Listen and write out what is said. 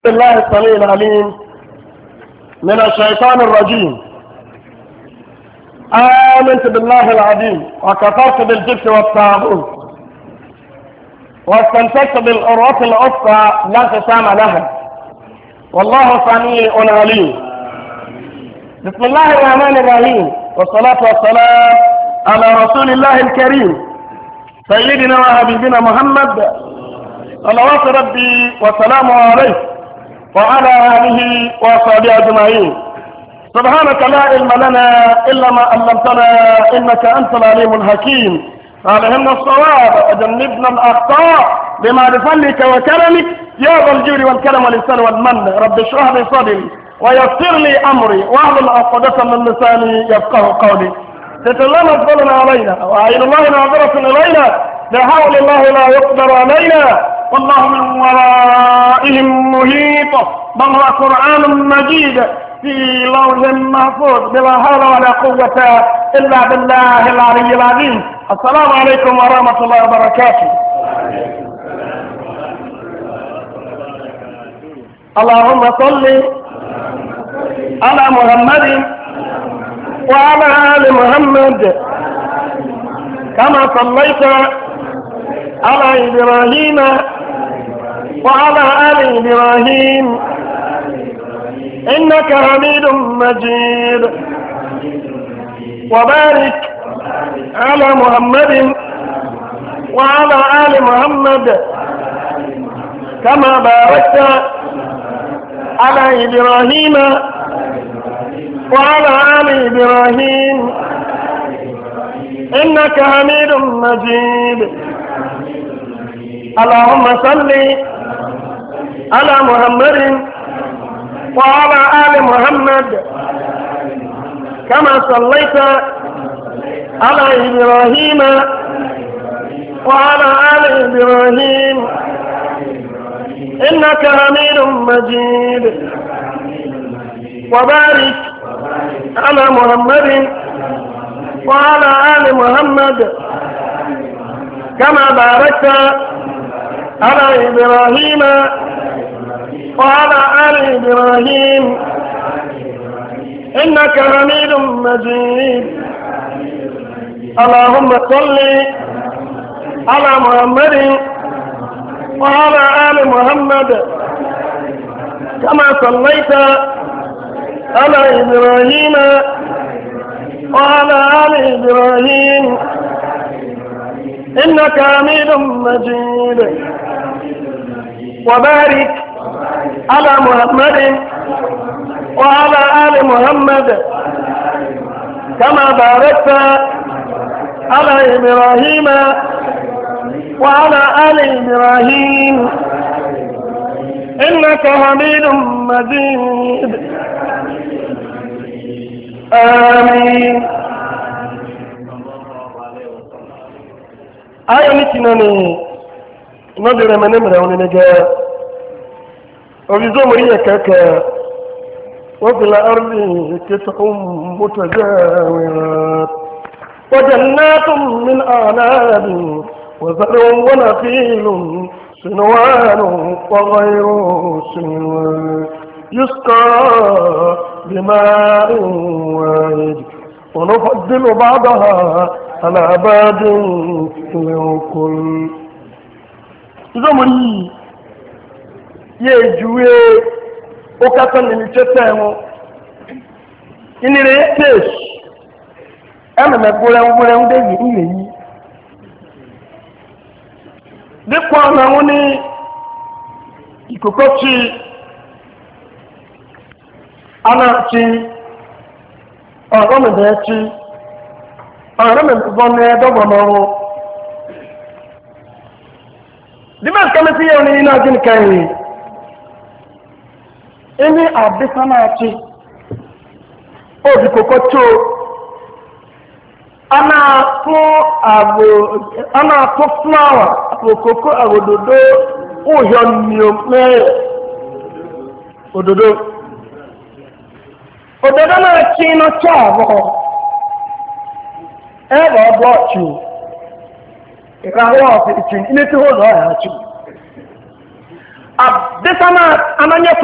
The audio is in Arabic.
الله السميع العليم من الشيطان الرجيم. آمنت بالله العظيم وكفرت بالجبت والطاغوت واستمسكت بالعروة الأخرى لا انقسام لها والله سميع عليم. بسم الله الرحمن الرحيم والصلاة والسلام على رسول الله الكريم سيدنا وحبيبنا محمد صلوات ربي وسلامه عليه وعلى آله وصحبه أجمعين. سبحانك لا علم لنا إلا ما علمتنا إنك أنت العليم الحكيم. علمنا الصواب وجنبنا الأخطاء بما بفضلك وكرمك يا ذا الجود والكرم والإحسان والمن. رب اشرح لي صدري ويسر لي أمري واحلل عقدة من لساني يفقه قولي. تتلنا فضلنا علينا وعين الله ناظرة إلينا بحول الله لا يقدر علينا والله من ورائهم محيط. بل هو قرآن مجيد في لوح محفوظ بلا حول ولا قوة إلا بالله العلي العظيم. السلام عليكم ورحمة الله وبركاته. اللهم صل على محمد وعلى آل محمد كما صليت على إبراهيم وعلى آل إبراهيم إنك حميد مجيد. وبارك على محمد وعلى آل محمد كما باركت على إبراهيم وعلى آل إبراهيم إنك حميد مجيد. اللهم صل على محمد وعلى آل محمد كما صليت على إبراهيم وعلى آل إبراهيم إنك حميد مجيد. وبارك على محمد وعلى آل محمد كما باركت على إبراهيم وعلى آل إبراهيم إنك حميد مجيد. اللهم صل على محمد وعلى آل محمد كما صليت على إبراهيم وعلى آل إبراهيم إنك حميد مجيد. وبارك على محمد وعلى آل محمد كما باركت على إبراهيم وعلى آل إبراهيم إنك حميد مجيد. آمين. آية نتناني نظر من امرأ ونجاة وبزو مريا كاكا وفي الأرض قطع متجاورات وجنات من أعناب وزرع ونخيل صنوان وغير صنوان يسقى بماء واحد ونفضل بعضها على بعض للكل. زمري يجوي وكاتن للتسامو إني ريتش أنا مقولة دي إلي ديكوا نوني إكوكوتشي أنا تي أنا مدهتي أنا مبنى دبنو دماغ كما سيوني إنا جن كاي إني أبساناتي أو بكوكوتشو أنا تو فلاور وكوكو أودودو أوهيونيو مي أودودو òdòdó náà tí iná tí àbọ̀ ẹ̀rọ ọ̀bọ̀ọ̀tù ìràwọ̀ ọ̀fìtì ilé tí ó lọ́ọ̀rọ̀ àti àbẹ́ sama amanya